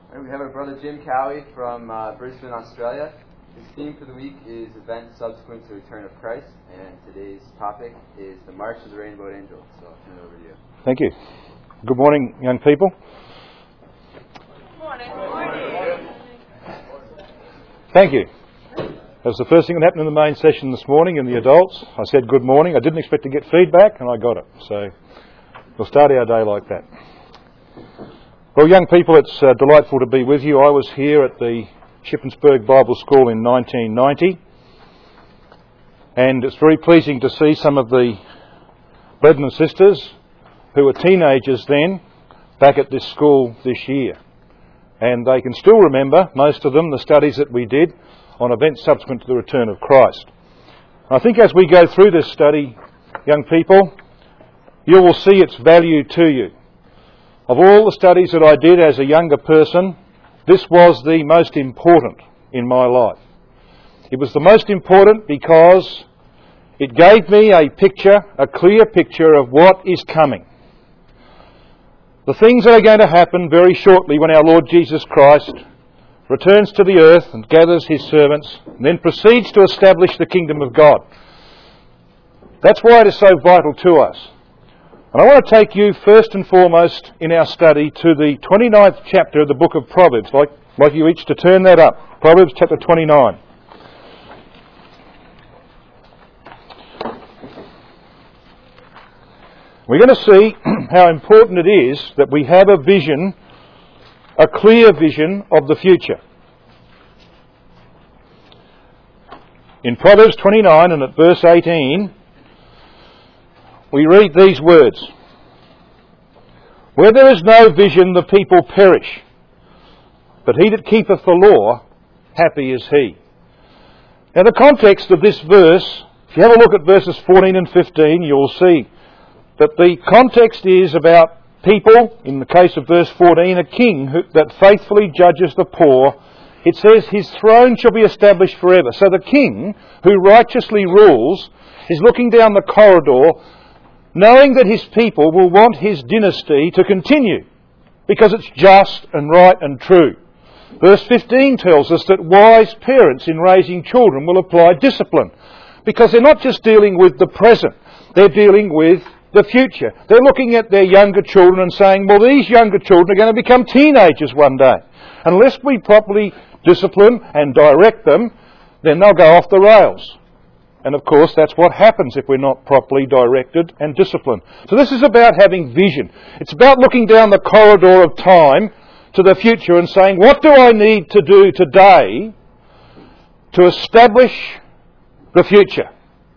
And we have our brother Jim Cowie from Brisbane, Australia. His theme for the week is events subsequent to the return of Christ, and today's topic is the March of the Rainbow Angel. So I'll turn it over to you. Thank you. Good morning, young people. Good morning. Good morning. Thank you. That was the first thing that happened in the main session this morning in the adults. I said good morning. I didn't expect to get feedback, and I got it. So we'll start our day like that. Well, young people, it's delightful to be with you. I was here at the Shippensburg Bible School in 1990, and it's very pleasing to see some of the brethren and sisters who were teenagers then back at this school this year. And they can still remember, most of them, the studies that we did on events subsequent to the return of Christ. I think as we go through this study, young people, you will see its value to you. Of all the studies that I did as a younger person, this was the most important in my life. It was the most important because it gave me a picture, a clear picture of what is coming. The things that are going to happen very shortly when our Lord Jesus Christ returns to the earth and gathers his servants and then proceeds to establish the kingdom of God. That's why it is so vital to us. And I want to take you first and foremost in our study to the 29th chapter of the book of Proverbs. I'd like you each to turn that up. Proverbs chapter 29. We're going to see how important it is that we have a vision, a clear vision of the future. In Proverbs 29 and at verse 18, we read these words: "Where there is no vision, the people perish, but he that keepeth the law, happy is he." Now the context of this verse, if you have a look at verses 14 and 15, you'll see that the context is about people, in the case of verse 14, a king that faithfully judges the poor. It says his throne shall be established forever. So the king who righteously rules is looking down the corridor, knowing that his people will want his dynasty to continue because it's just and right and true. Verse 15 tells us that wise parents in raising children will apply discipline because they're not just dealing with the present, they're dealing with the future. They're looking at their younger children and saying, well, these younger children are going to become teenagers one day. Unless we properly discipline and direct them, then they'll go off the rails. And of course, that's what happens if we're not properly directed and disciplined. So this is about having vision. It's about looking down the corridor of time to the future and saying, what do I need to do today to establish the future?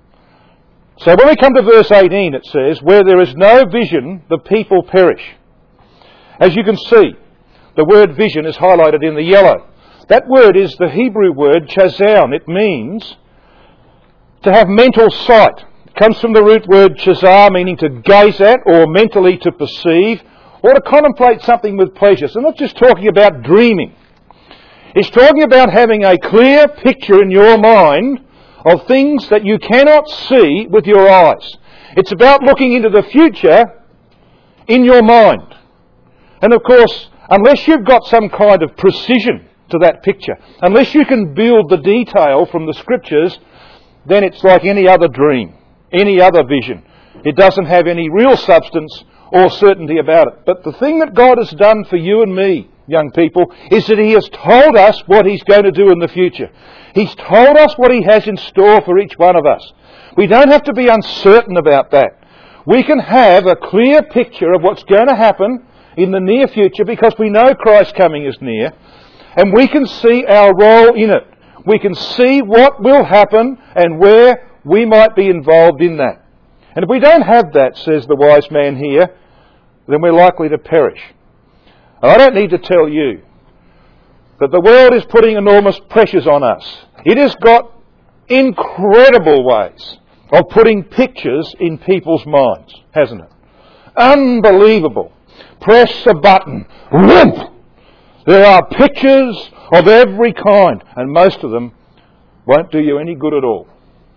So when we come to verse 18, it says, "Where there is no vision, the people perish." As you can see, the word vision is highlighted in the yellow. That word is the Hebrew word chazon. It means to have mental sight. It comes from the root word chazar, meaning to gaze at or mentally to perceive or to contemplate something with pleasure. So not just talking about dreaming. It's talking about having a clear picture in your mind of things that you cannot see with your eyes. It's about looking into the future in your mind. And of course, unless you've got some kind of precision to that picture, unless you can build the detail from the scriptures, then it's like any other dream, any other vision. It doesn't have any real substance or certainty about it. But the thing that God has done for you and me, young people, is that he has told us what he's going to do in the future. He's told us what he has in store for each one of us. We don't have to be uncertain about that. We can have a clear picture of what's going to happen in the near future because we know Christ's coming is near, and we can see our role in it. We can see what will happen and where we might be involved in that. And if we don't have that, says the wise man here, then we're likely to perish. I don't need to tell you that the world is putting enormous pressures on us. It has got incredible ways of putting pictures in people's minds, hasn't it? Unbelievable. Press a button. Whoomp! There are pictures of every kind, and most of them won't do you any good at all.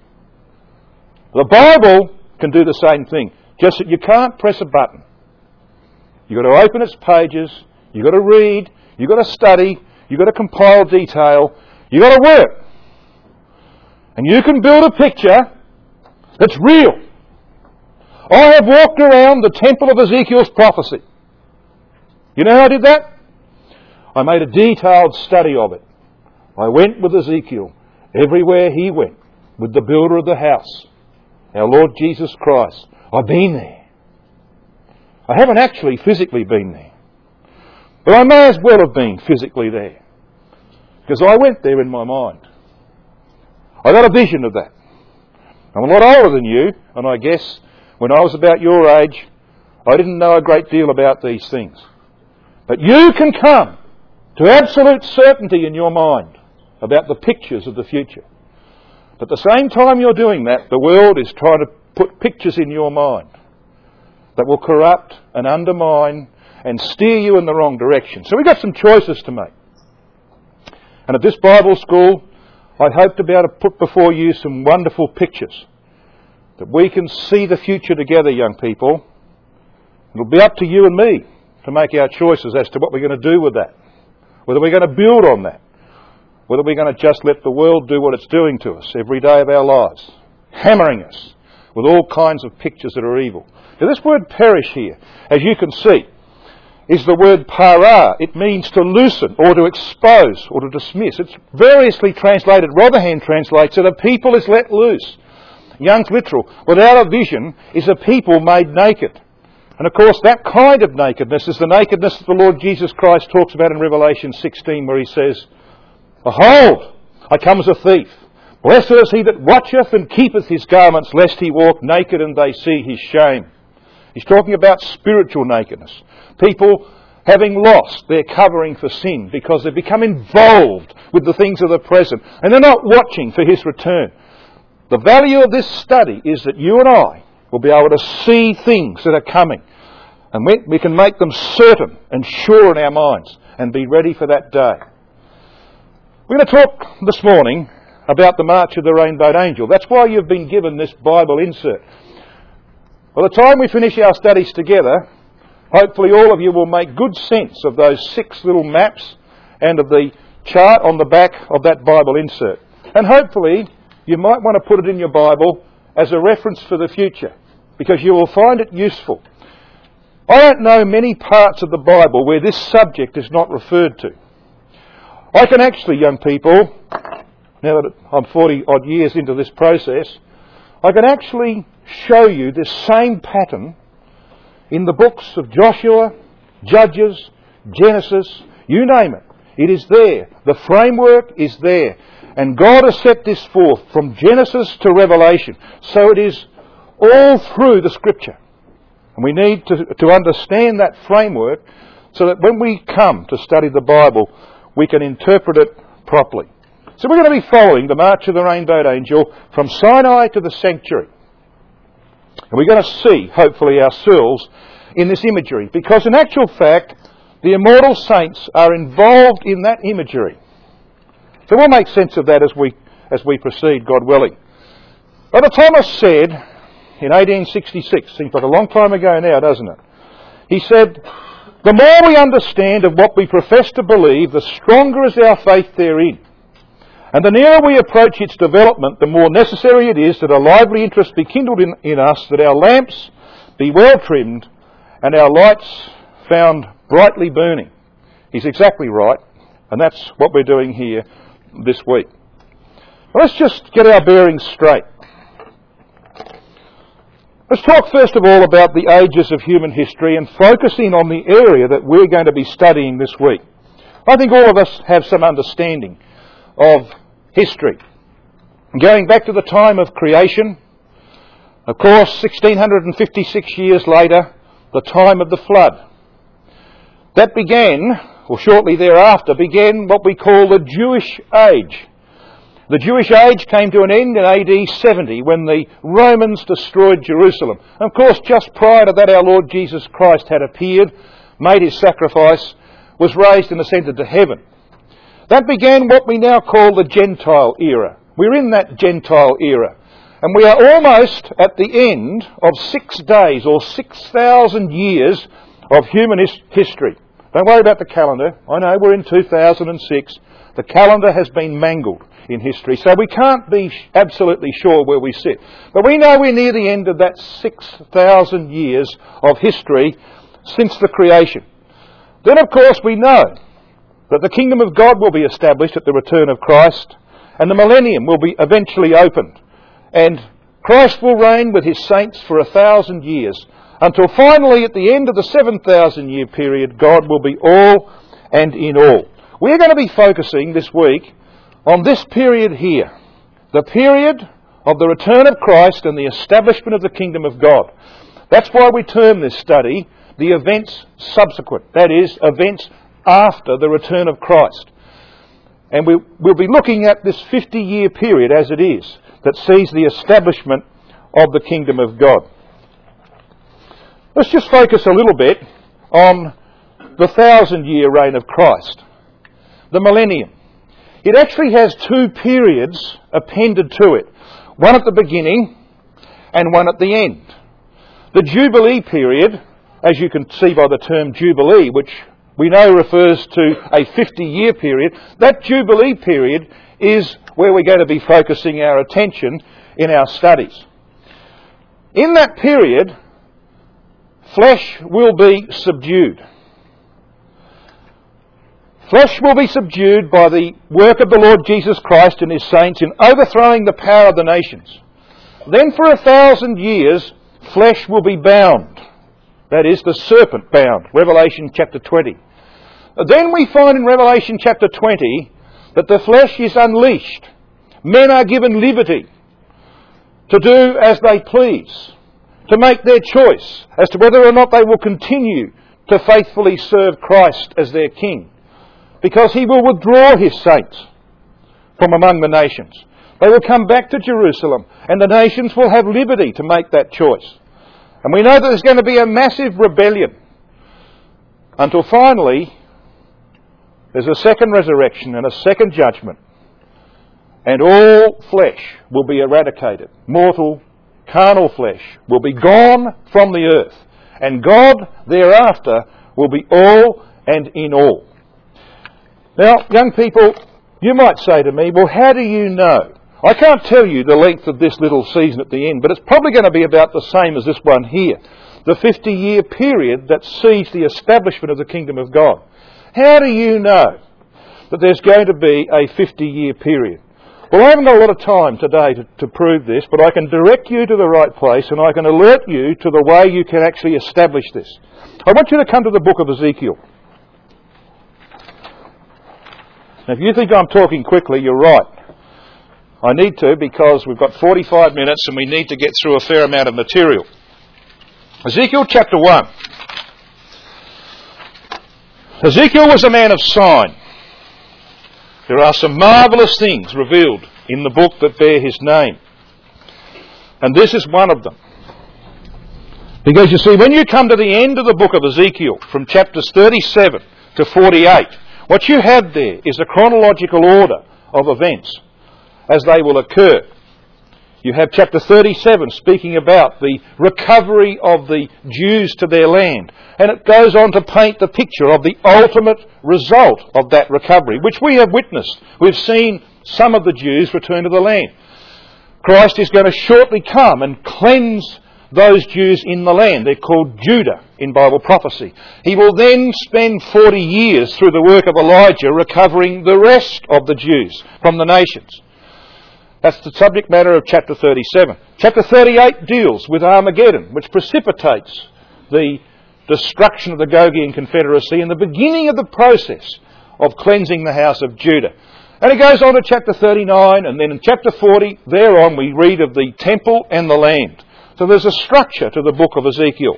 The Bible can do the same thing, just that you can't press a button. You've got to open its pages, you've got to read, you've got to study, you've got to compile detail, you've got to work. And you can build a picture that's real. I have walked around the temple of Ezekiel's prophecy. You know how I did that? I made a detailed study of it. I went with Ezekiel everywhere he went, with the builder of the house, our Lord Jesus Christ. I've been there. I haven't actually physically been there, but I may as well have been physically there, because I went there in my mind. I got a vision of that. I'm a lot older than you, and I guess when I was about your age, I didn't know a great deal about these things. But you can come to absolute certainty in your mind about the pictures of the future. But at the same time you're doing that, the world is trying to put pictures in your mind that will corrupt and undermine and steer you in the wrong direction. So we've got some choices to make. And at this Bible school, I hope to be able to put before you some wonderful pictures that we can see the future together, young people. It'll be up to you and me to make our choices as to what we're going to do with that. Whether we're going to build on that. Whether we're going to just let the world do what it's doing to us every day of our lives, hammering us with all kinds of pictures that are evil. Now this word perish here, as you can see, is the word para. It means to loosen or to expose or to dismiss. It's variously translated. Rotherham translates it, a people is let loose. Young's literal, without a vision, is a people made naked. And of course that kind of nakedness is the nakedness that the Lord Jesus Christ talks about in Revelation 16, where he says, "Behold, I come as a thief. Blessed is he that watcheth and keepeth his garments, lest he walk naked and they see his shame." He's talking about spiritual nakedness. People having lost their covering for sin because they've become involved with the things of the present and they're not watching for his return. The value of this study is that you and I will be able to see things that are coming, and we can make them certain and sure in our minds and be ready for that day. We're going to talk this morning about the March of the Rainbowed Angel. That's why you've been given this Bible insert. By the time we finish our studies together, hopefully all of you will make good sense of those 6 little maps and of the chart on the back of that Bible insert. And hopefully you might want to put it in your Bible as a reference for the future, because you will find it useful. I don't know many parts of the Bible where this subject is not referred to. I can actually, young people, now that I'm 40 odd years into this process, I can actually show you this same pattern in the books of Joshua, Judges, Genesis, you name it. It is there. The framework is there. And God has set this forth from Genesis to Revelation. So it is all through the Scripture. And we need to understand that framework so that when we come to study the Bible, we can interpret it properly. So we're going to be following the March of the Rainbowed Angel from Sinai to the sanctuary. And we're going to see, hopefully, ourselves in this imagery, because in actual fact, the immortal saints are involved in that imagery. So we'll make sense of that as we proceed, God willing. Brother Thomas said in 1866, seems like a long time ago now, doesn't it? He said, "The more we understand of what we profess to believe, the stronger is our faith therein. And the nearer we approach its development, the more necessary it is that a lively interest be kindled in us, that our lamps be well trimmed and our lights found brightly burning." He's exactly right, and that's what we're doing here this week. Let's just get our bearings straight. Let's talk first of all about the ages of human history and focus in on the area that we're going to be studying this week. I think all of us have some understanding of history. Going back to the time of creation, of course, 1656 years later, the time of the flood. That began, or shortly thereafter, began what we call the Jewish Age. The Jewish Age came to an end in AD 70 when the Romans destroyed Jerusalem. And of course, just prior to that, our Lord Jesus Christ had appeared, made his sacrifice, was raised and ascended to heaven. That began what we now call the Gentile era. We're in that Gentile era. And we are almost at the end of 6 days or 6,000 years of human history. Don't worry about the calendar. I know we're in 2006. The calendar has been mangled in history, so we can't be absolutely sure where we sit. But we know we're near the end of that 6,000 years of history since the creation. Then, of course, we know that the kingdom of God will be established at the return of Christ, and the millennium will be eventually opened, and Christ will reign with his saints for 1,000 years, until finally at the end of the 7,000 year period, God will be all and in all. We're going to be focusing this week on this period here, the period of the return of Christ and the establishment of the kingdom of God. That's why we term this study the events subsequent, that is, events after the return of Christ. And we'll be looking at this 50-year period as it is, that sees the establishment of the kingdom of God. Let's just focus a little bit on the 1,000-year reign of Christ, the millennium. It actually has two periods appended to it, one at the beginning and one at the end. The Jubilee period, as you can see by the term Jubilee, which we know refers to a 50-year period, that Jubilee period is where we're going to be focusing our attention in our studies. In that period, flesh will be subdued. Flesh will be subdued by the work of the Lord Jesus Christ and his saints in overthrowing the power of the nations. Then for 1,000 years, flesh will be bound. That is, the serpent bound. Revelation chapter 20. Then we find in Revelation chapter 20 that the flesh is unleashed. Men are given liberty to do as they please, to make their choice as to whether or not they will continue to faithfully serve Christ as their king, because he will withdraw his saints from among the nations. They will come back to Jerusalem, and the nations will have liberty to make that choice. And we know that there's going to be a massive rebellion until finally there's a second resurrection and a second judgment, and all flesh will be eradicated. Mortal, carnal flesh will be gone from the earth, and God thereafter will be all and in all. Now, young people, you might say to me, well, how do you know? I can't tell you the length of this little season at the end, but it's probably going to be about the same as this one here, the 50-year period that sees the establishment of the kingdom of God. How do you know that there's going to be a 50-year period? Well, I haven't got a lot of time today to prove this, but I can direct you to the right place, and I can alert you to the way you can actually establish this. I want you to come to the book of Ezekiel. Now, if you think I'm talking quickly, you're right. I need to, because we've got 45 minutes and we need to get through a fair amount of material. Ezekiel chapter 1. Ezekiel was a man of sign. There are some marvellous things revealed in the book that bear his name. And this is one of them. Because you see, when you come to the end of the book of Ezekiel, from chapters 37 to 48, what you have there is a chronological order of events as they will occur. You have chapter 37 speaking about the recovery of the Jews to their land. And it goes on to paint the picture of the ultimate result of that recovery, which we have witnessed. We've seen some of the Jews return to the land. Christ is going to shortly come and cleanse those Jews in the land. They're called Judah in Bible prophecy. He will then spend 40 years through the work of Elijah recovering the rest of the Jews from the nations. That's the subject matter of chapter 37. Chapter 38 deals with Armageddon, which precipitates the destruction of the Gogian Confederacy and the beginning of the process of cleansing the house of Judah. And it goes on to chapter 39, and then in chapter 40, thereon we read of the temple and the land. So there's a structure to the book of Ezekiel.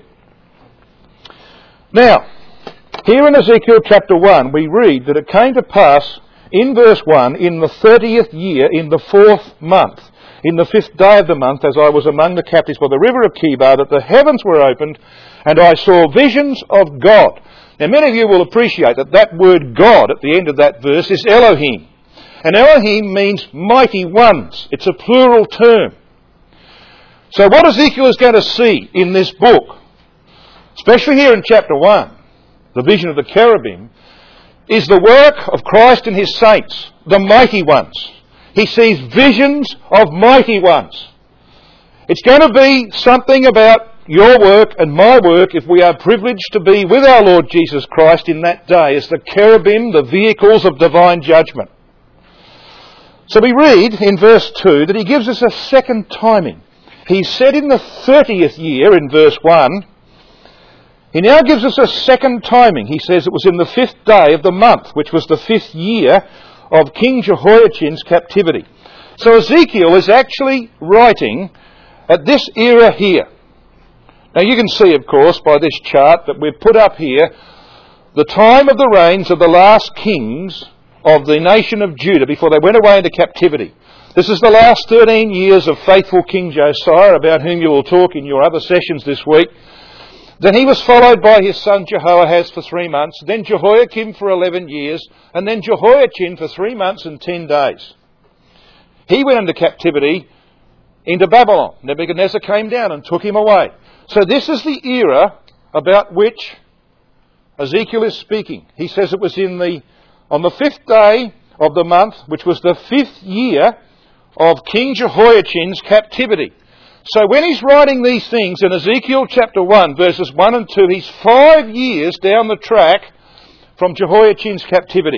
Now, here in Ezekiel chapter 1, we read that it came to pass in verse 1, in the 30th year, in the 4th month, in the 5th day of the month, as I was among the captives by the river of Chebar, that the heavens were opened, and I saw visions of God. Now, many of you will appreciate that that word God at the end of that verse is Elohim. And Elohim means mighty ones. It's a plural term. So what Ezekiel is going to see in this book, especially here in chapter 1, the vision of the cherubim, is the work of Christ and his saints, the mighty ones. He sees visions of mighty ones. It's going to be something about your work and my work if we are privileged to be with our Lord Jesus Christ in that day as the cherubim, the vehicles of divine judgment. So we read in verse 2 that he gives us a second timing. He said in the 30th year in verse 1, he now gives us a second timing. He says it was in the 5th day of the month, which was the 5th year of King Jehoiachin's captivity. So Ezekiel is actually writing at this era here. Now you can see, of course, by this chart that we've put up here, the time of the reigns of the last kings of the nation of Judah before they went away into captivity. This is the last 13 years of faithful King Josiah, about whom you will talk in your other sessions this week. Then he was followed by his son Jehoahaz for 3 months, then Jehoiakim for 11 years, and then Jehoiachin for 3 months and 10 days. He went into captivity into Babylon. Nebuchadnezzar came down and took him away. So this is the era about which Ezekiel is speaking. He says it was on the 5th day of the month, which was the 5th year of King Jehoiachin's captivity. So when he's writing these things in Ezekiel chapter 1, verses 1 and 2, he's 5 years down the track from Jehoiachin's captivity.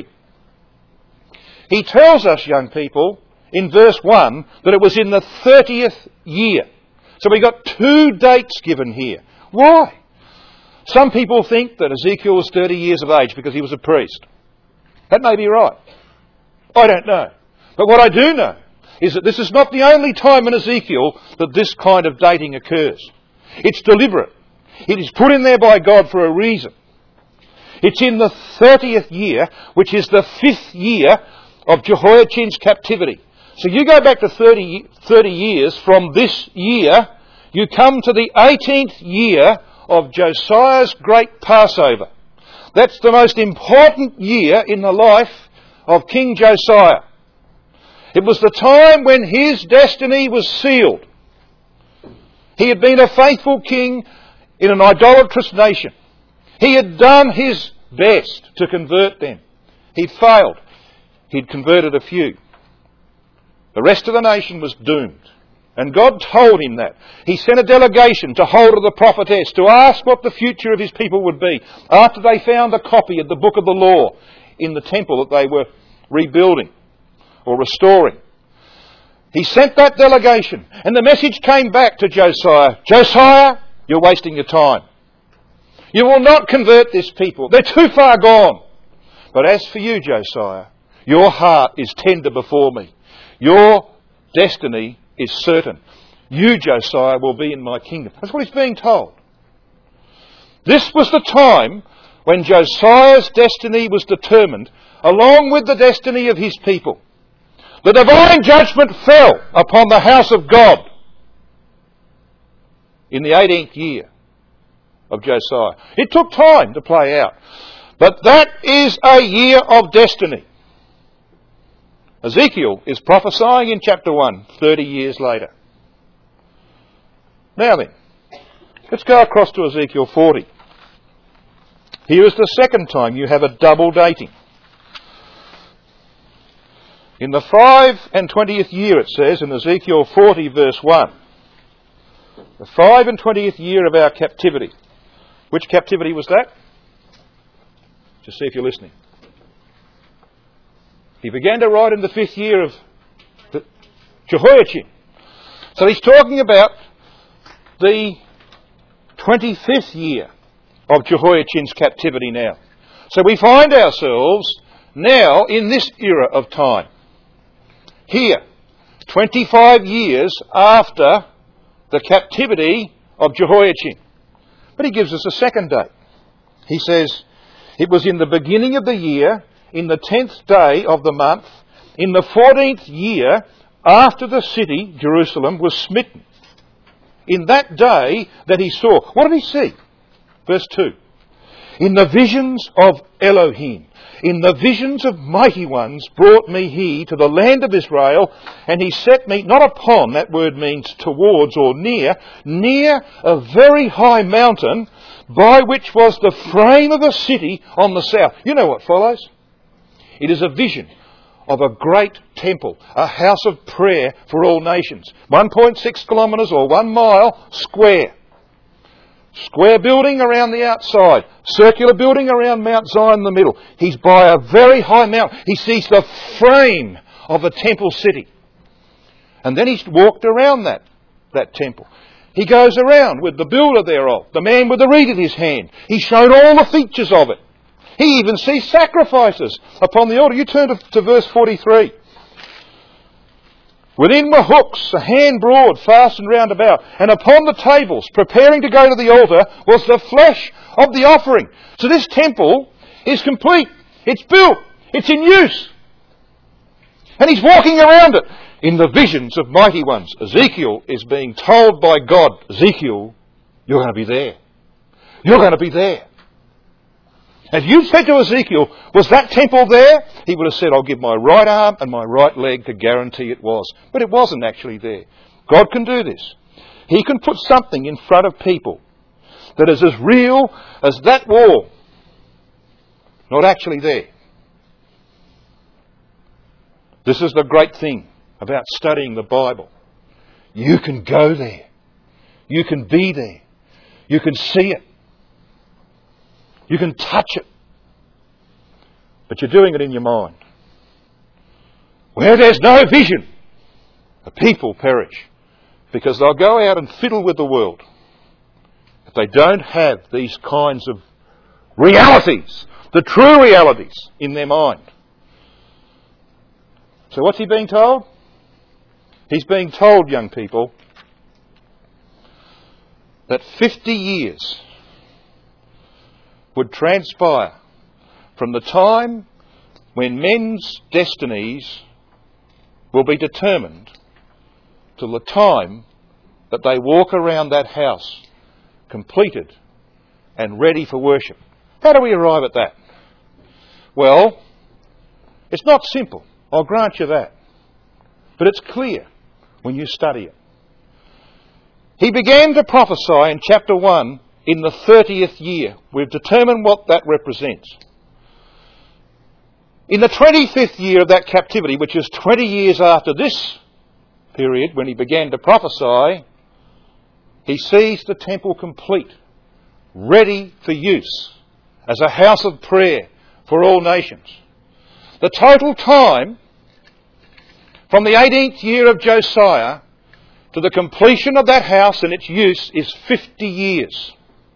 He tells us, young people, in verse 1, that it was in the 30th year. So we got 2 dates given here. Why? Some people think that Ezekiel was 30 years of age because he was a priest. That may be right. I don't know. But what I do know is that this is not the only time in Ezekiel that this kind of dating occurs. It's deliberate. It is put in there by God for a reason. It's in the 30th year, which is the 5th year of Jehoiachin's captivity. So you go back to 30 years from this year, you come to the 18th year of Josiah's great Passover. That's the most important year in the life of King Josiah. It was the time when his destiny was sealed. He had been a faithful king in an idolatrous nation. He had done his best to convert them. He'd failed. He'd converted a few. The rest of the nation was doomed. And God told him that. He sent a delegation to Huldah the prophetess to ask what the future of his people would be after they found a copy of the book of the law in the temple that they were rebuilding or restoring. He sent that delegation, and the message came back to Josiah. Josiah, you're wasting your time. You will not convert this people. They're too far gone. But as for you, Josiah, your heart is tender before me. Your destiny is certain. You, Josiah, will be in my kingdom. That's what he's being told. This was the time when Josiah's destiny was determined, along with the destiny of his people. The divine judgment fell upon the house of God in the 18th year of Josiah. It took time to play out, but that is a year of destiny. Ezekiel is prophesying in chapter 1, 30 years later. Now then, let's go across to Ezekiel 40. Here is the second time you have a double dating. In the 5 and 20th year, it says in Ezekiel 40 verse 1, the 5 and 20th year of our captivity. Which captivity was that? Just see if you're listening. He began to write in the 5th year of Jehoiachin. So he's talking about the 25th year of Jehoiachin's captivity now. So we find ourselves now in this era of time. Here, 25 years after the captivity of Jehoiachin. But he gives us a second date. He says, it was in the beginning of the year, in the 10th day of the month, in the 14th year, after the city, Jerusalem, was smitten. In that day that he saw. What did he see? Verse 2. In the visions of Elohim, in the visions of mighty ones, brought me he to the land of Israel, and he set me, not upon, that word means towards or near a very high mountain, by which was the frame of a city on the south. You know what follows? It is a vision of a great temple, a house of prayer for all nations. 1.6 kilometres or 1 mile square. Square building around the outside. Circular building around Mount Zion in the middle. He's by a very high mountain. He sees the frame of a temple city. And then he's walked around that temple. He goes around with the builder thereof, the man with the reed in his hand. He's shown all the features of it. He even sees sacrifices upon the altar. You turn to verse 43. Within were hooks, a hand broad, fastened round about, and upon the tables, preparing to go to the altar, was the flesh of the offering. So this temple is complete. It's built. It's in use. And he's walking around it in the visions of mighty ones. Ezekiel is being told by God, Ezekiel, you're going to be there. You're going to be there. If you said to Ezekiel, was that temple there? He would have said, I'll give my right arm and my right leg to guarantee it was. But it wasn't actually there. God can do this. He can put something in front of people that is as real as that wall, not actually there. This is the great thing about studying the Bible. You can go there. You can be there. You can see it. You can touch it. But you're doing it in your mind. Where there's no vision, the people perish. Because they'll go out and fiddle with the world. If they don't have these kinds of realities, the true realities in their mind. So what's he being told? He's being told, young people, that 50 years would transpire from the time when men's destinies will be determined till the time that they walk around that house completed and ready for worship. How do we arrive at that? Well, it's not simple. I'll grant you that. But it's clear when you study it. He began to prophesy in chapter 1 in the 30th year. We've determined what that represents. In the 25th year of that captivity, which is 20 years after this period when he began to prophesy, he sees the temple complete, ready for use as a house of prayer for all nations. The total time from the 18th year of Josiah to the completion of that house and its use is 50 years.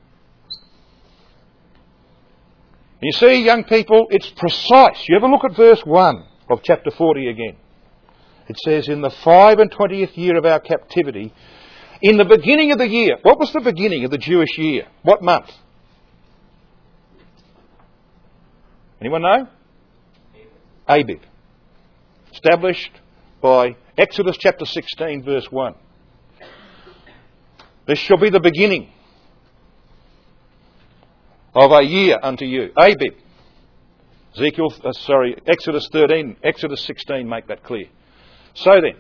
You see, young people, it's precise. You ever look at verse 1 of chapter 40 again. It says, in the 25th year of our captivity, in the beginning of the year. What was the beginning of the Jewish year? What month? Anyone know? Abib. Established by Exodus chapter 16 verse 1. This shall be the beginning of a year unto you. Abib. Exodus 13, Exodus 16 make that clear. So then,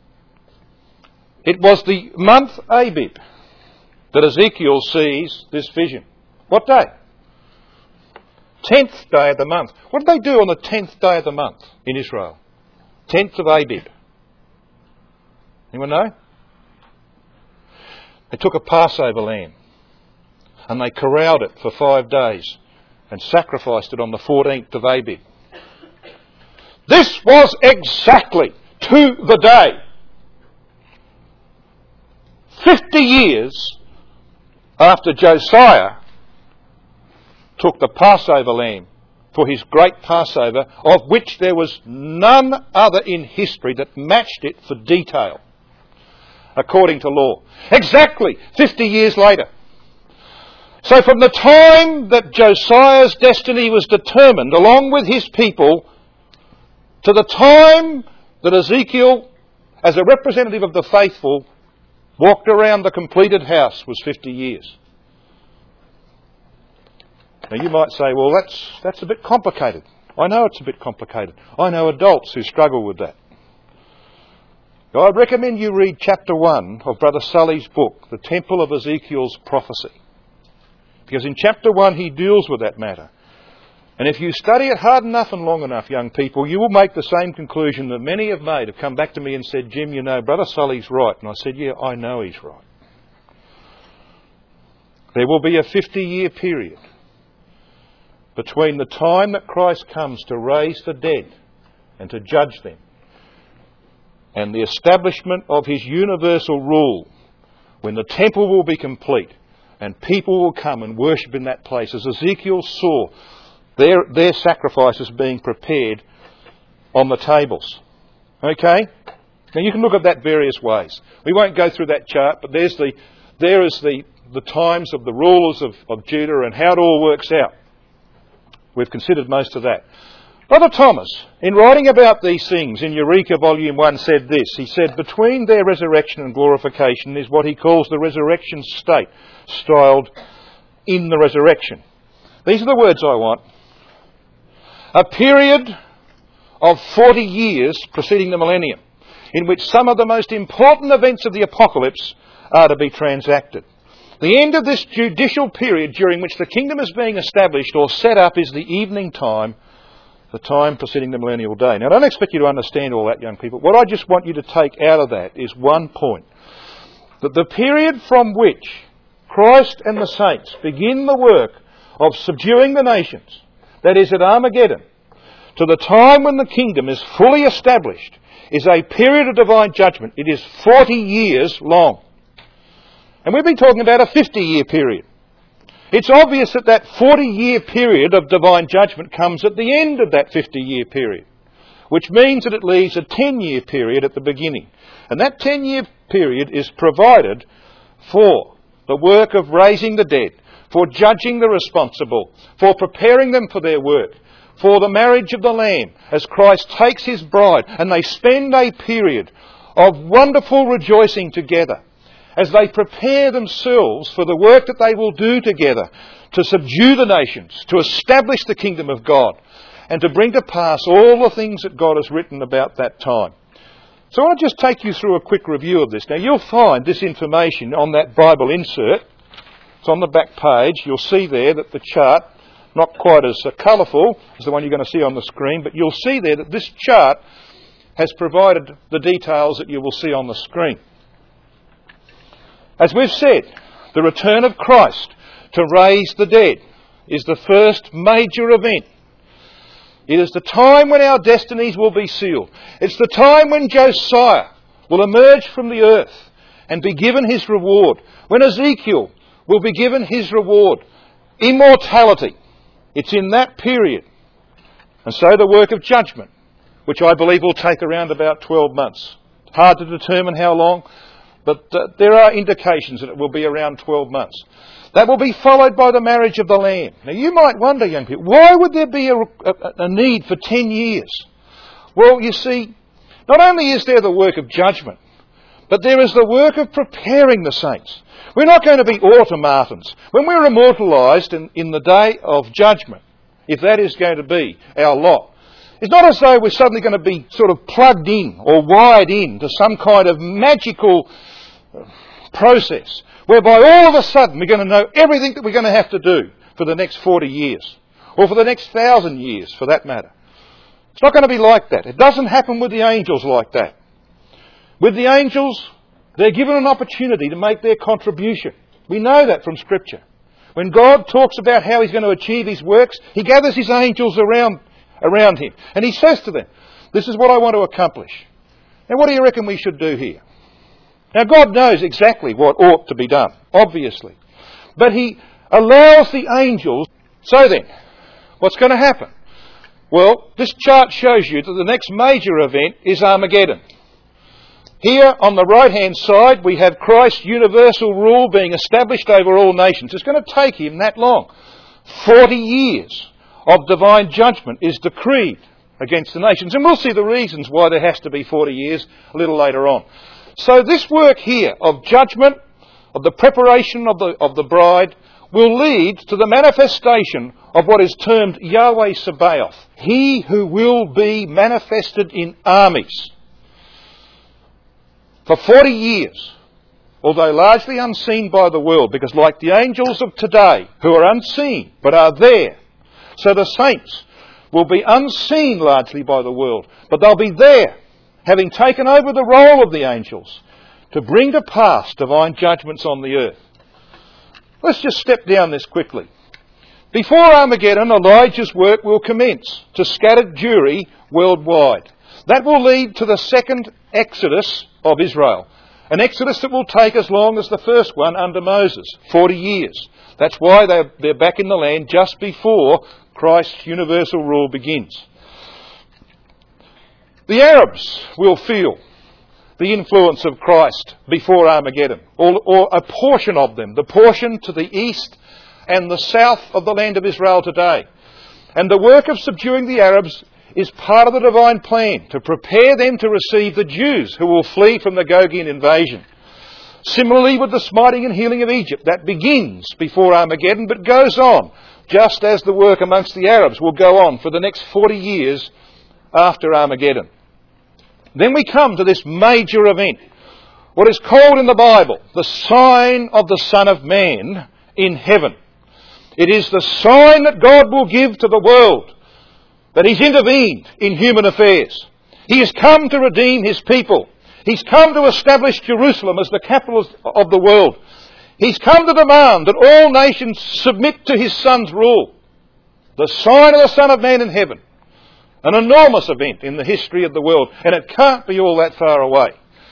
it was the month Abib that Ezekiel sees this vision. What day? 10th day of the month. What did they do on the 10th day of the month in Israel? 10th of Abib. Anyone know? They took a Passover lamb and they corralled it for 5 days and sacrificed it on the 14th of Abib. This was exactly to the day 50 years after Josiah took the Passover lamb for his great Passover, of which there was none other in history that matched it for detail, according to law. Exactly 50 years later. So from the time that Josiah's destiny was determined, along with his people, to the time that Ezekiel, as a representative of the faithful, walked around the completed house was 50 years. Now you might say, well, that's a bit complicated. I know it's a bit complicated. I know adults who struggle with that. Now, I'd recommend you read chapter 1 of Brother Sully's book, The Temple of Ezekiel's Prophecy. Because in chapter 1 he deals with that matter. And if you study it hard enough and long enough, young people, you will make the same conclusion that many have made, have come back to me and said, Jim, you know, Brother Sully's right. And I said, yeah, I know he's right. There will be a 50-year period between the time that Christ comes to raise the dead and to judge them and the establishment of his universal rule, when the temple will be complete and people will come and worship in that place, as Ezekiel saw their sacrifices being prepared on the tables. Okay? Now you can look at that various ways. We won't go through that chart, but there is the times of the rulers of Judah and how it all works out. We've considered most of that. Brother Thomas, in writing about these things in Eureka Volume 1, said this. He said, between their resurrection and glorification is what he calls the resurrection state, styled in the resurrection. These are the words I want. A period of 40 years preceding the millennium, in which some of the most important events of the apocalypse are to be transacted. The end of this judicial period during which the kingdom is being established or set up is the evening time, the time preceding the millennial day. Now, I don't expect you to understand all that, young people. What I just want you to take out of that is one point. That the period from which Christ and the saints begin the work of subduing the nations, that is at Armageddon, to the time when the kingdom is fully established, is a period of divine judgment. It is 40 years long. And we've been talking about a 50-year period. It's obvious that that 40-year period of divine judgment comes at the end of that 50-year period, which means that it leaves a 10-year period at the beginning. And that 10-year period is provided for the work of raising the dead, for judging the responsible, for preparing them for their work, for the marriage of the Lamb, as Christ takes his bride, and they spend a period of wonderful rejoicing together, as they prepare themselves for the work that they will do together to subdue the nations, to establish the kingdom of God, and to bring to pass all the things that God has written about that time. So I want to just take you through a quick review of this. Now you'll find this information on that Bible insert. It's on the back page. You'll see there that the chart, not quite as colourful as the one you're going to see on the screen, but you'll see there that this chart has provided the details that you will see on the screen. As we've said, the return of Christ to raise the dead is the first major event. It is the time when our destinies will be sealed. It's the time when Josiah will emerge from the earth and be given his reward. When Ezekiel will be given his reward, immortality. It's in that period. And so the work of judgment, which I believe will take around about 12 months. Hard to determine how long, but there are indications that it will be around 12 months. That will be followed by the marriage of the Lamb. Now you might wonder, young people, why would there be a need for 10 years? Well, you see, not only is there the work of judgment, but there is the work of preparing the saints. We're not going to be automatons. When we're immortalised in the day of judgment, if that is going to be our lot, it's not as though we're suddenly going to be sort of plugged in or wired in to some kind of magical process whereby all of a sudden we're going to know everything that we're going to have to do for the next 40 years or for the next 1,000 years for that matter. It's not going to be like that. It doesn't happen with the angels like that. With the angels, they're given an opportunity to make their contribution. We know that from Scripture. When God talks about how he's going to achieve his works, he gathers his angels around him. And he says to them, this is what I want to accomplish. Now what do you reckon we should do here? Now God knows exactly what ought to be done, obviously. But he allows the angels. So then, what's going to happen? Well, this chart shows you that the next major event is Armageddon. Here on the right-hand side, we have Christ's universal rule being established over all nations. It's going to take him that long. 40 years of divine judgment is decreed against the nations. And we'll see the reasons why there has to be 40 years a little later on. So this work here of judgment, of the preparation of the bride, will lead to the manifestation of what is termed Yahweh Sabaoth, he who will be manifested in armies. For 40 years, although largely unseen by the world, because like the angels of today, who are unseen but are there, so the saints will be unseen largely by the world, but they'll be there, having taken over the role of the angels, to bring to pass divine judgments on the earth. Let's just step down this quickly. Before Armageddon, Elijah's work will commence to scatter Jewry worldwide. That will lead to the second exodus of Israel. An exodus that will take as long as the first one under Moses, 40 years. That's why they're back in the land just before Christ's universal rule begins. The Arabs will feel the influence of Christ before Armageddon, or a portion of them, the portion to the east and the south of the land of Israel today. And the work of subduing the Arabs is part of the divine plan to prepare them to receive the Jews who will flee from the Gogian invasion. Similarly with the smiting and healing of Egypt, that begins before Armageddon but goes on, just as the work amongst the Arabs will go on for the next 40 years after Armageddon. Then we come to this major event, what is called in the Bible the sign of the Son of Man in heaven. It is the sign that God will give to the world that He's intervened in human affairs. He has come to redeem His people. He's come to establish Jerusalem as the capital of the world. He's come to demand that all nations submit to His Son's rule. The sign of the Son of Man in heaven. An enormous event in the history of the world, and it can't be all that far away.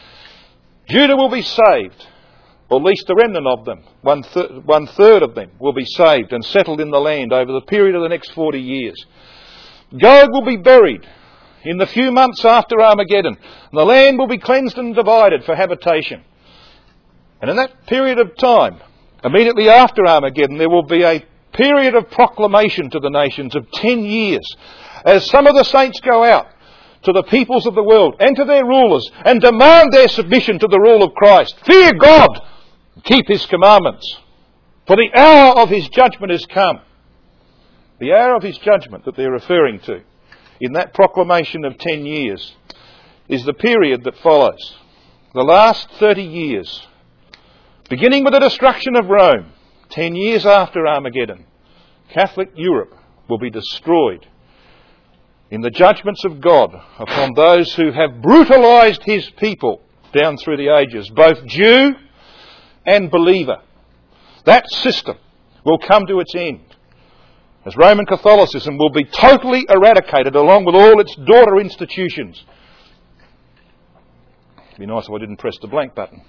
Judah will be saved, or at least the remnant of them, one third of them will be saved and settled in the land over the period of the next 40 years. Gog will be buried in the few months after Armageddon, and the land will be cleansed and divided for habitation. And in that period of time, immediately after Armageddon, there will be a period of proclamation to the nations of 10 years, as some of the saints go out to the peoples of the world and to their rulers and demand their submission to the rule of Christ. Fear God, keep His commandments, for the hour of His judgment is come. The hour of His judgment that they're referring to in that proclamation of 10 years is the period that follows. The last 30 years, beginning with the destruction of Rome, 10 years after Armageddon, Catholic Europe will be destroyed in the judgments of God upon those who have brutalised His people down through the ages, both Jew and believer. That system will come to its end, as Roman Catholicism will be totally eradicated along with all its daughter institutions. It'd be nice if I didn't press the blank button.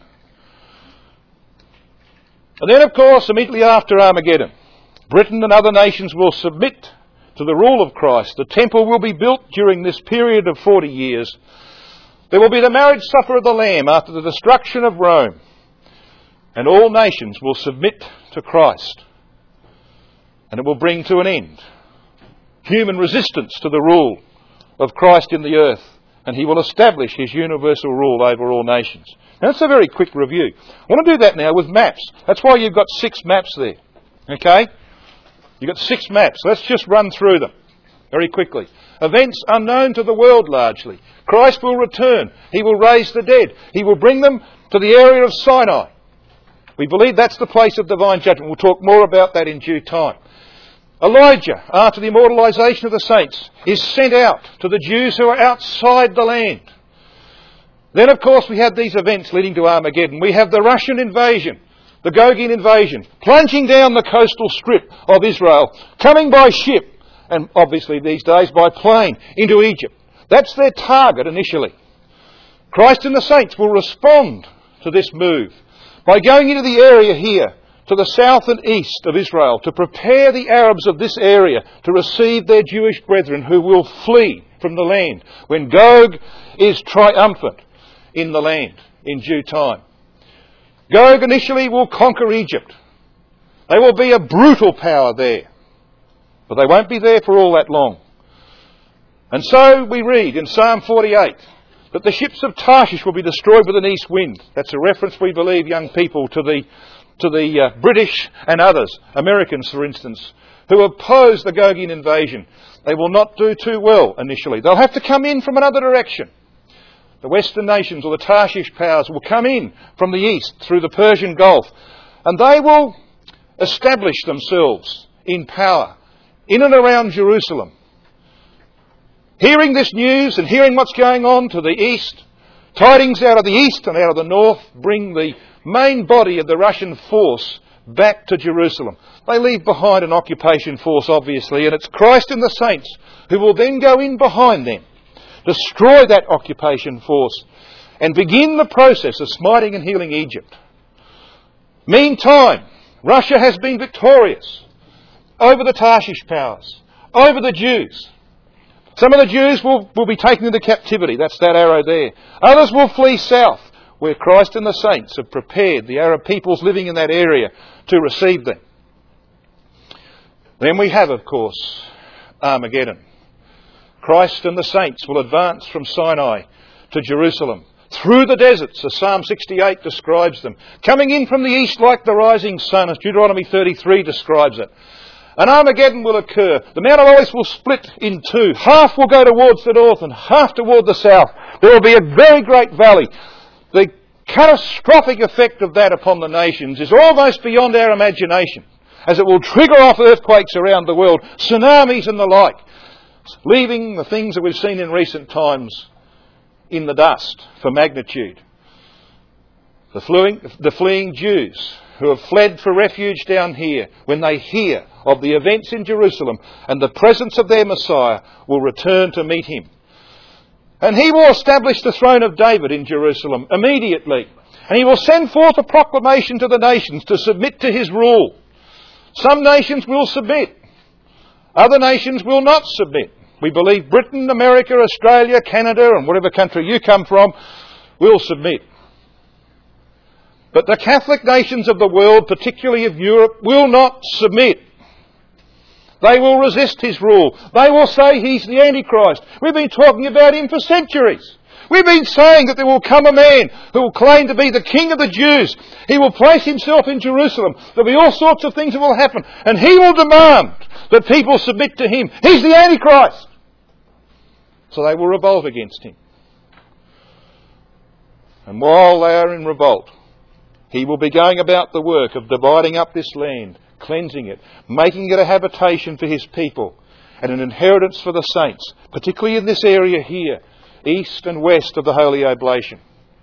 And then, of course, immediately after Armageddon, Britain and other nations will submit to the rule of Christ. The temple will be built during this period of 40 years. There will be the marriage supper of the Lamb after the destruction of Rome. And all nations will submit to Christ. And it will bring to an end human resistance to the rule of Christ in the earth. And He will establish His universal rule over all nations. Now, that's a very quick review. I want to do that now with maps. That's why you've got 6 maps there. Okay? You've got 6 maps. Let's just run through them very quickly. Events unknown to the world largely. Christ will return. He will raise the dead. He will bring them to the area of Sinai. We believe that's the place of divine judgment. We'll talk more about that in due time. Elijah, after the immortalisation of the saints, is sent out to the Jews who are outside the land. Then, of course, we have these events leading to Armageddon. We have the Russian invasion, the Gogian invasion, plunging down the coastal strip of Israel, coming by ship, and obviously these days by plane, into Egypt. That's their target initially. Christ and the saints will respond to this move by going into the area here, to the south and east of Israel, to prepare the Arabs of this area to receive their Jewish brethren who will flee from the land when Gog is triumphant in the land in due time. Gog initially will conquer Egypt. They will be a brutal power there, but they won't be there for all that long. And so we read in Psalm 48 that the ships of Tarshish will be destroyed with an east wind. That's a reference, we believe, young people, to the British and others, Americans for instance, who oppose the Gogian invasion. They will not do too well initially. They'll have to come in from another direction. the Western nations or the Tarshish powers will come in from the east through the Persian Gulf, and they will establish themselves in power in and around Jerusalem. Hearing this news and hearing what's going on to the east, tidings out of the east and out of the north bring the main body of the Russian force back to Jerusalem. They leave behind an occupation force, obviously, and it's Christ and the saints who will then go in behind them, destroy that occupation force, and begin the process of smiting and healing Egypt. Meantime, Russia has been victorious over the Tarshish powers, over the Jews. Some of the Jews will be taken into captivity. That's that arrow there. Others will flee south, where Christ and the saints have prepared the Arab peoples living in that area to receive them. Then we have, of course, Armageddon. Christ and the saints will advance from Sinai to Jerusalem, through the deserts, as Psalm 68 describes them, coming in from the east like the rising sun, as Deuteronomy 33 describes it. And Armageddon will occur. The Mount of Olives will split in two. Half will go towards the north and half toward the south. There will be a very great valley. The catastrophic effect of that upon the nations is almost beyond our imagination, as it will trigger off earthquakes around the world, tsunamis and the like, leaving the things that we've seen in recent times in the dust for magnitude. The fleeing Jews who have fled for refuge down here, when they hear of the events in Jerusalem and the presence of their Messiah, will return to meet him. And he will establish the throne of David in Jerusalem immediately. And he will send forth a proclamation to the nations to submit to his rule. Some nations will submit. Other nations will not submit. We believe Britain, America, Australia, Canada, and whatever country you come from will submit. But the Catholic nations of the world, particularly of Europe, will not submit. They will resist his rule. They will say he's the Antichrist. We've been talking about him for centuries. We've been saying that there will come a man who will claim to be the King of the Jews. He will place himself in Jerusalem. There'll be all sorts of things that will happen. And he will demand that people submit to him. He's the Antichrist. So they will revolt against him. And while they are in revolt, he will be going about the work of dividing up this land, cleansing it, making it a habitation for his people and an inheritance for the saints, particularly in this area here, east and west of the Holy Oblation.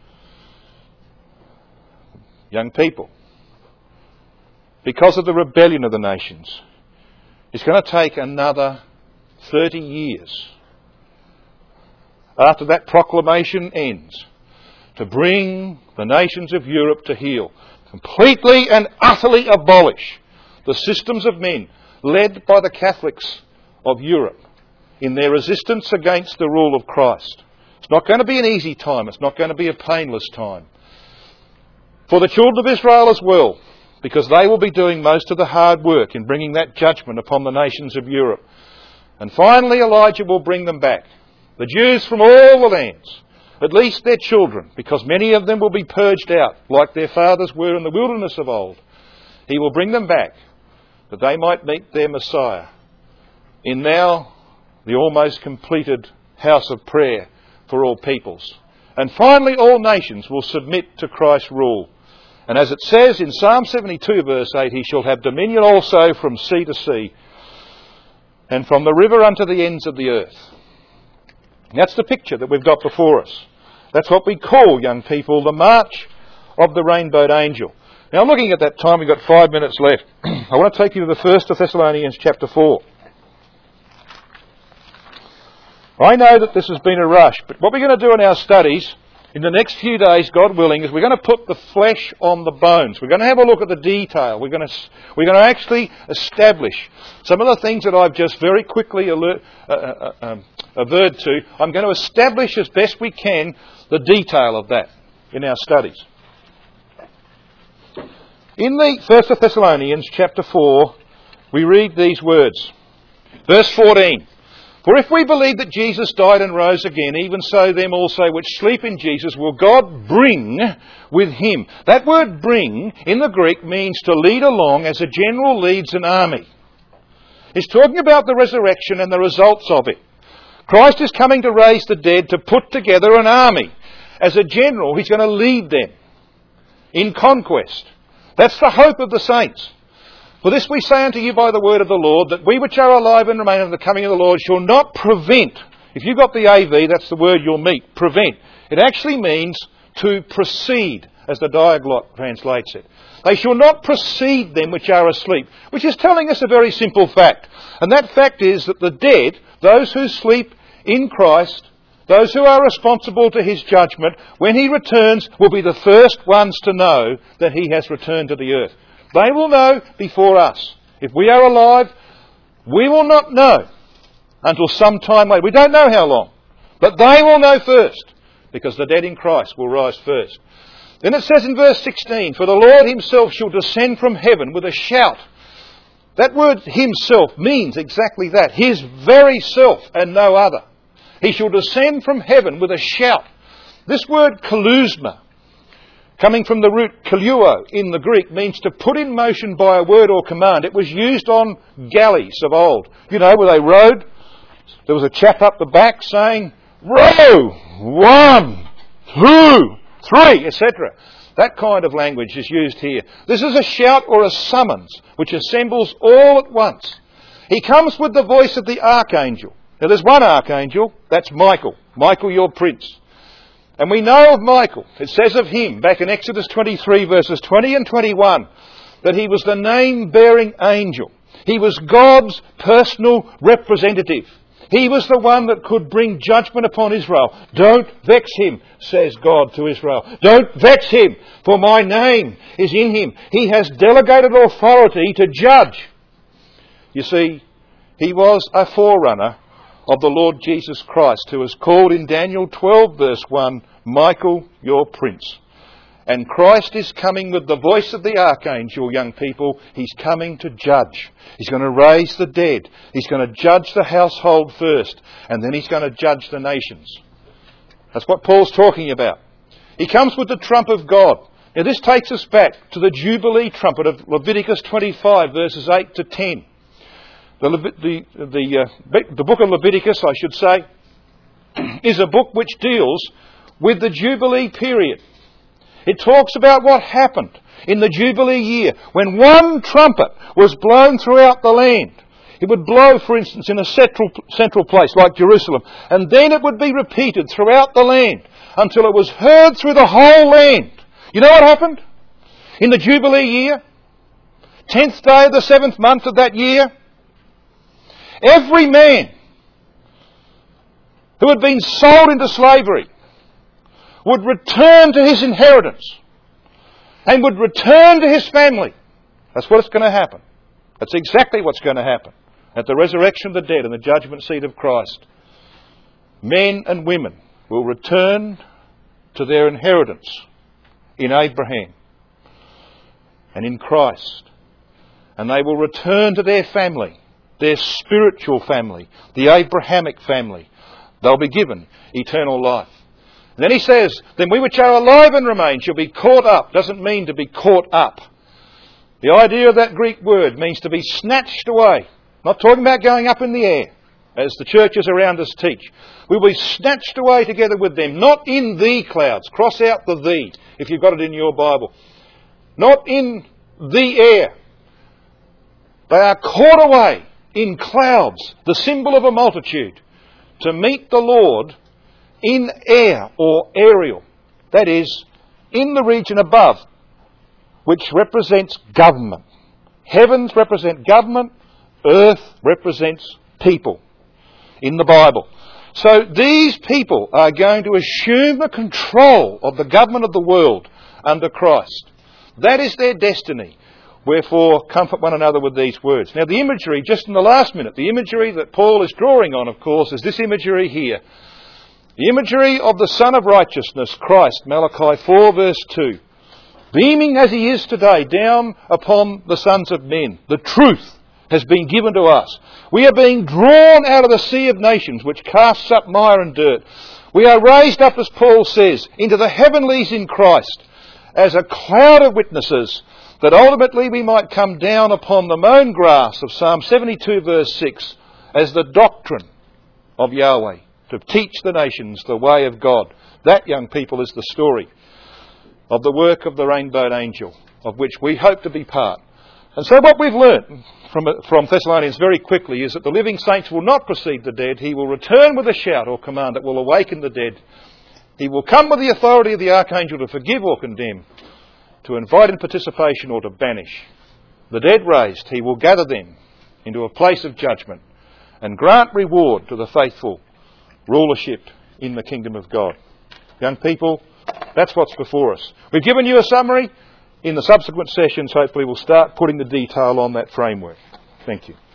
Young people, because of the rebellion of the nations, it's going to take another 30 years after that proclamation ends to bring the nations of Europe to heel, completely and utterly abolish the systems of men led by the Catholics of Europe in their resistance against the rule of Christ. It's not going to be an easy time. It's not going to be a painless time. For the children of Israel as well, because they will be doing most of the hard work in bringing that judgment upon the nations of Europe. And finally Elijah will bring them back. The Jews from all the lands, at least their children, because many of them will be purged out like their fathers were in the wilderness of old. He will bring them back that they might meet their Messiah in now the almost completed house of prayer for all peoples. And finally all nations will submit to Christ's rule. And as it says in Psalm 72 verse 8, he shall have dominion also from sea to sea and from the river unto the ends of the earth. And that's the picture that we've got before us. That's what we call, young people, the march of the rainbowed angel. Now, looking at that time, we've got 5 minutes left. I want to take you to the 1st of Thessalonians chapter 4. I know that this has been a rush, but what we're going to do in our studies in the next few days, God willing, is we're going to put the flesh on the bones. We're going to have a look at the detail. We're going to actually establish some of the things that I've just very quickly averred to. I'm going to establish as best we can the detail of that in our studies. In the 1st of Thessalonians chapter 4, we read these words. Verse 14. For if we believe that Jesus died and rose again, even so them also which sleep in Jesus will God bring with him. That word bring in the Greek means to lead along as a general leads an army. It's talking about the resurrection and the results of it. Christ is coming to raise the dead, to put together an army. as a general, he's going to lead them in conquest. That's the hope of the saints. For this we say unto you by the word of the Lord, that we which are alive and remain unto the coming of the Lord shall not prevent. If you've got the AV, that's the word you'll meet, prevent. It actually means to precede, as the Diaglott translates it. They shall not precede them which are asleep, which is telling us a very simple fact. And that fact is that the dead, those who sleep in Christ, those who are responsible to his judgment, when he returns, will be the first ones to know that he has returned to the earth. They will know before us. If we are alive, we will not know until some time later. We don't know how long, but they will know first, because the dead in Christ will rise first. Then it says in verse 16, for the Lord himself shall descend from heaven with a shout. That word himself means exactly that, his very self and no other. He shall descend from heaven with a shout. This word kalousma, coming from the root kaluo in the Greek, means to put in motion by a word or command. It was used on galleys of old. You know, where they rowed. There was a chap up the back saying, row, 1, 2, 3, etc. That kind of language is used here. This is a shout or a summons which assembles all at once. He comes with the voice of the archangel. Now there's one archangel, that's Michael. Michael, your prince. And we know of Michael, it says of him, back in Exodus 23 verses 20 and 21, that he was the name-bearing angel. He was God's personal representative. He was the one that could bring judgment upon Israel. Don't vex him, says God to Israel. Don't vex him, for my name is in him. He has delegated authority to judge. You see, he was a forerunner of the Lord Jesus Christ, who is called in Daniel 12 verse 1, Michael, your prince. And Christ is coming with the voice of the archangel, young people. He's coming to judge. He's going to raise the dead. He's going to judge the household first, and then he's going to judge the nations. That's what Paul's talking about. He comes with the trump of God. Now this takes us back to the Jubilee trumpet of Leviticus 25 verses 8 to 10. The book of Leviticus, I should say, is a book which deals with the Jubilee period. It talks about what happened in the Jubilee year when one trumpet was blown throughout the land. It would blow, for instance, in a central place like Jerusalem, and then it would be repeated throughout the land until it was heard through the whole land. You know what happened? In the Jubilee year, 10th day of the 7th month of that year, every man who had been sold into slavery would return to his inheritance and would return to his family. That's what's going to happen. That's exactly what's going to happen at the resurrection of the dead and the judgment seat of Christ. Men and women will return to their inheritance in Abraham and in Christ. And they will return to their family, their spiritual family, the Abrahamic family. They'll be given eternal life. And then he says, then we which are alive and remain shall be caught up. Doesn't mean to be caught up. The idea of that Greek word means to be snatched away. Not talking about going up in the air, as the churches around us teach. We will be snatched away together with them, not in the clouds. Cross out the "the" if you've got it in your Bible. Not in the air. They are caught away in clouds, the symbol of a multitude, to meet the Lord in air or aerial. That is, in the region above, which represents government. Heavens represent government, earth represents people in the Bible. So these people are going to assume the control of the government of the world under Christ. That is their destiny. Wherefore, comfort one another with these words. Now the imagery, just in the last minute, the imagery that Paul is drawing on, of course, is this imagery here. The imagery of the Son of Righteousness, Christ, Malachi 4 verse 2. Beaming as he is today down upon the sons of men. The truth has been given to us. We are being drawn out of the sea of nations which casts up mire and dirt. We are raised up, as Paul says, into the heavenlies in Christ as a cloud of witnesses, that ultimately we might come down upon the mown grass of Psalm 72 verse 6 as the doctrine of Yahweh. to teach the nations the way of God. That, young people, is the story of the work of the rainbowed angel, of which we hope to be part. And so what we've learnt from Thessalonians very quickly is that the living saints will not precede the dead. He will return with a shout or command that will awaken the dead. He will come with the authority of the archangel to forgive or condemn, to invite in participation or to banish. The dead raised, he will gather them into a place of judgment and grant reward to the faithful rulership in the kingdom of God. Young people, that's what's before us. We've given you a summary. In the subsequent sessions, hopefully, we'll start putting the detail on that framework. Thank you.